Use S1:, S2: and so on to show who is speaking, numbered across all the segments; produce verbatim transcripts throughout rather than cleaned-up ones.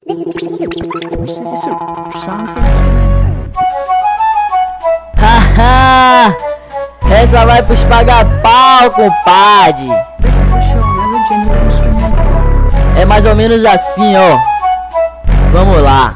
S1: Haha, essa vai pros paga-pau, compadre. É mais ou menos assim, ó. Vamos lá.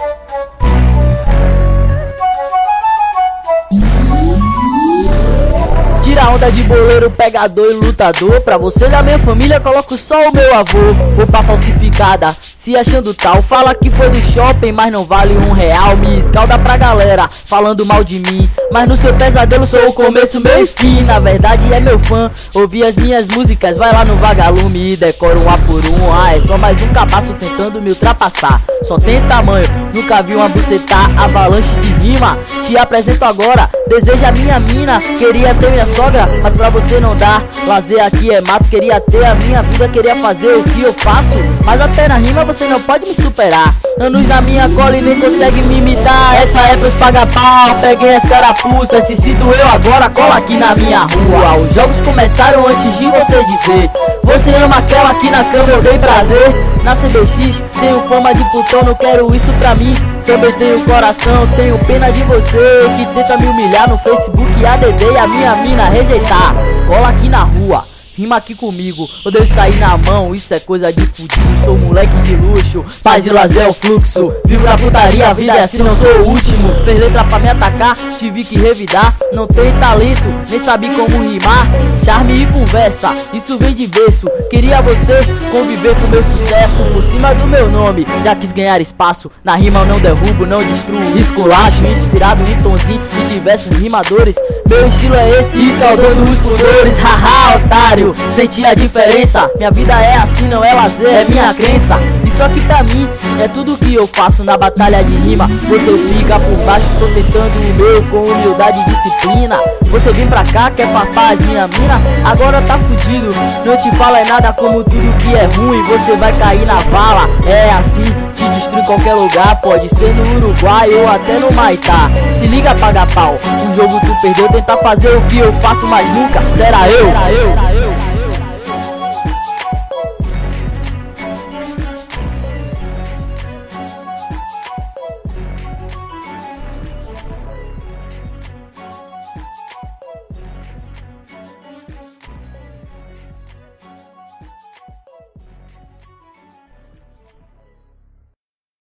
S1: Tira onda de boleiro, pegador e lutador. Pra você da minha família, coloco só o meu avô. Roupa falsificada, se achando tal. Fala que foi do shopping, mas não vale um real. Me escalda pra galera, falando mal de mim. Mas no seu pesadelo sou o começo, meio e fim. Na verdade é meu fã, ouvi as minhas músicas. Vai lá no vagalume e decora um a por um. Ah, é só mais um cabaço tentando me ultrapassar. Só tem tamanho, nunca vi uma bucetar. Avalanche de rima, te apresento agora. Deseja minha mina, queria ter minha sogra, mas pra você não dá. Lazer aqui é mato, queria ter a minha vida, queria fazer o que eu faço. Mas até na rima você não pode me superar. Anos na minha cola e nem consegue me imitar. Essa é pros paga-pau, peguei as carapuças. Se se doeu agora, cola aqui na minha rua. Os jogos começaram antes de você dizer. Você ama aquela aqui na cama, eu dei prazer. Na C B X, tenho fama de putão, não quero isso pra mim. Também tenho coração, tenho pena de você que tenta me humilhar no Facebook e A D D e a minha mina rejeitar. Cola aqui na rua, rima aqui comigo, odeio sair na mão, isso é coisa de fudido. Sou moleque de luxo, paz e lazer é o fluxo. Vivo na putaria, a vida é assim, não sou o último. Fez letra pra me atacar, tive que revidar. Não tem talento, nem sabe como rimar. Charme e conversa, isso vem de berço. Queria você conviver com meu sucesso por cima do meu nome, já quis ganhar espaço. Na rima eu não derrubo, não destruo. Esculacho, inspirado em tonzinho de diversos rimadores. Meu estilo é esse, e saudando os pudores. Haha, otário, senti a diferença. Minha vida é assim, não é lazer, é minha crença. Isso aqui pra mim é tudo que eu faço na batalha de rima. Você fica por baixo, tô tentando o meu com humildade e disciplina. Você vem pra cá, quer papar as minha mina, agora tá fudido. Não te falo é nada, como tudo que é ruim você vai cair na vala. É assim, te destruo em qualquer lugar. Pode ser no Uruguai ou até no Maitá. Se liga, paga-pau, um jogo tu perdeu. Tentar fazer o que eu faço, mas nunca será eu, será eu.